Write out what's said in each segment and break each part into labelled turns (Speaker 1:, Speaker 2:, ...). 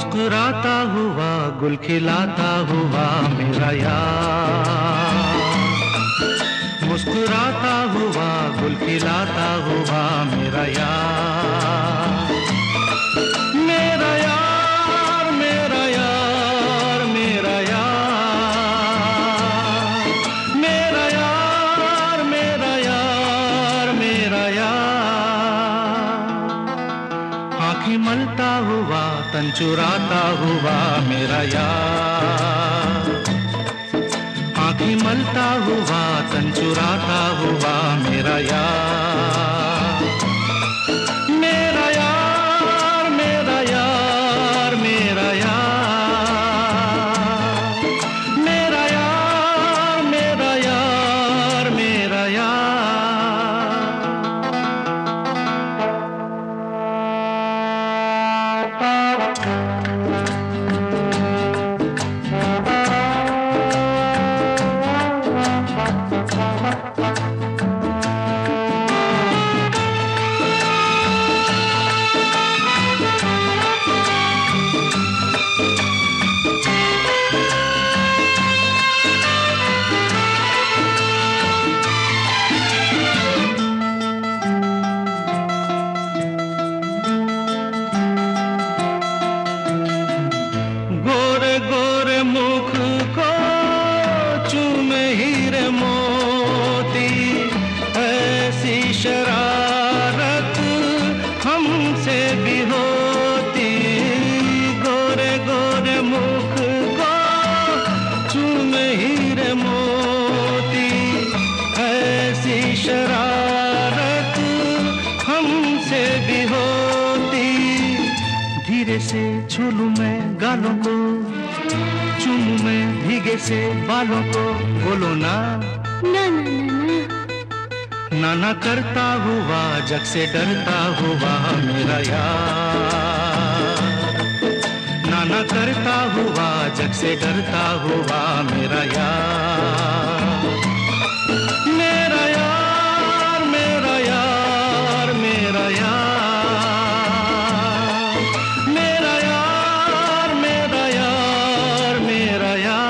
Speaker 1: मुस्कुराता हुआ गुल खिलाता हुआ मेरा यार, मुस्कुराता हुआ गुल खिलाता हुआ मेरा यार, मेरा यार मेरा यार मेरा यार, मेरा यार मेरा यार मेरा यार, आँखें मलता हुआ तन चुराता हुआ मेरा यार, आँखें मलता हुआ तन चुराता हुआ मेरा यार, मेरा यार मेरा यार मेरा यार, मेरा यार मेरा यार मेरा यार। मुख को चूमे हीरे मोती, ऐसी शरारत हमसे भी होती, गोरे गोरे मुख को चूमे हीरे मोती, ऐसी शरारत हमसे भी होती, धीरे से छूलूं मैं गालों को, चूमूं मैं भीगे से बालों को, बोलो ना
Speaker 2: ना ना ना ना,
Speaker 1: नाना करता हुआ जग से डरता हुआ मेरा यार, नाना करता हुआ जग से डरता हुआ मेरा यार, मेरा यार मेरा यार मेरा यार, मेरा यार मेरा यार मेरा यार।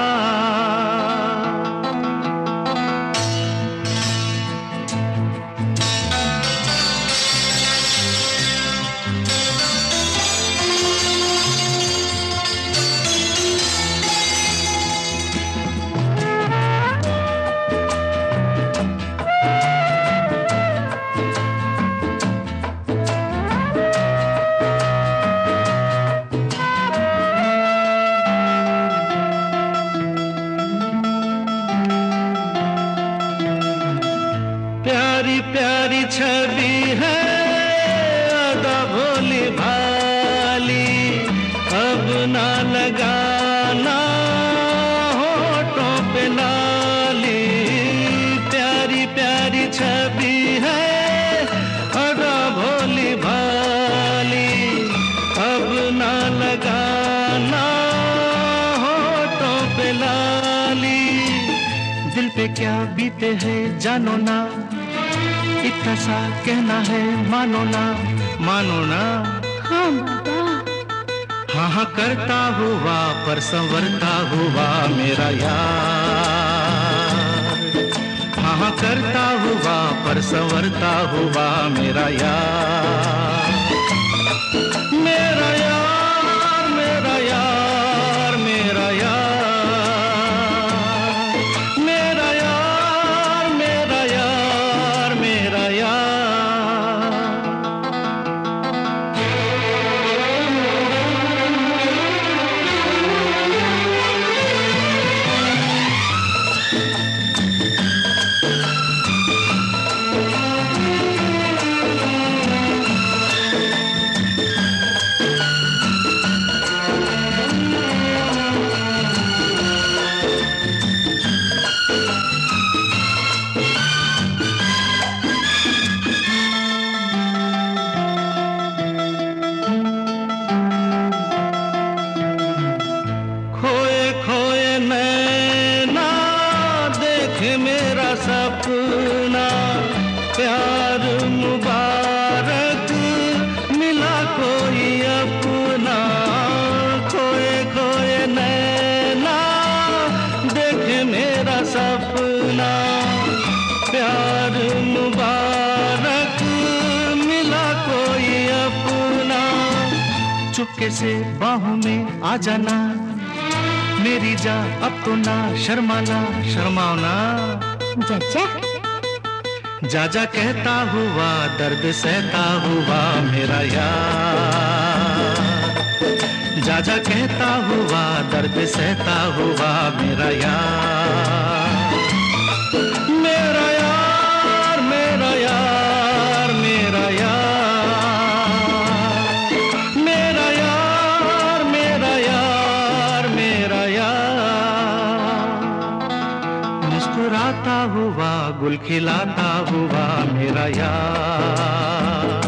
Speaker 1: प्यारी प्यारी छवि है अदा भोली भाली, अब ना लगाना होठों पे लाली, प्यारी प्यारी छवि है अदा भोली भाली, अब ना लगाना होठों पे लाली, दिल पे क्या बीते है जानो ना, इतना सा कहना है मानो ना, मानो ना।
Speaker 2: हाँ बाबा,
Speaker 1: हाँ हाँ करता हुआ पर संवरता हुआ मेरा यार, हाँ हाँ करता हुआ पर संवरता हुआ मेरा यार, मेरा यार मेरा यार मेरा यार, मेरा यार मेरा यार मेरा यार। मेरा सपना प्यार मुबारक मिला कोई अपना, चुपके से बाहों में आ जाना, मेरी जा अब तो ना शर्माना, शर्माओ ना।
Speaker 2: चाचा
Speaker 1: जा जा कहता हुआ दर्द सहता हुआ मेरा यार, जा जा कहता हुआ दर्द सहता हुआ मेरा यार, मेरा यार, मेरा यार, मेरा यार, मेरा यार, मेरा यार, मेरा यार, मुस्कुराता हुआ गुल खिलाता हुआ मेरा यार।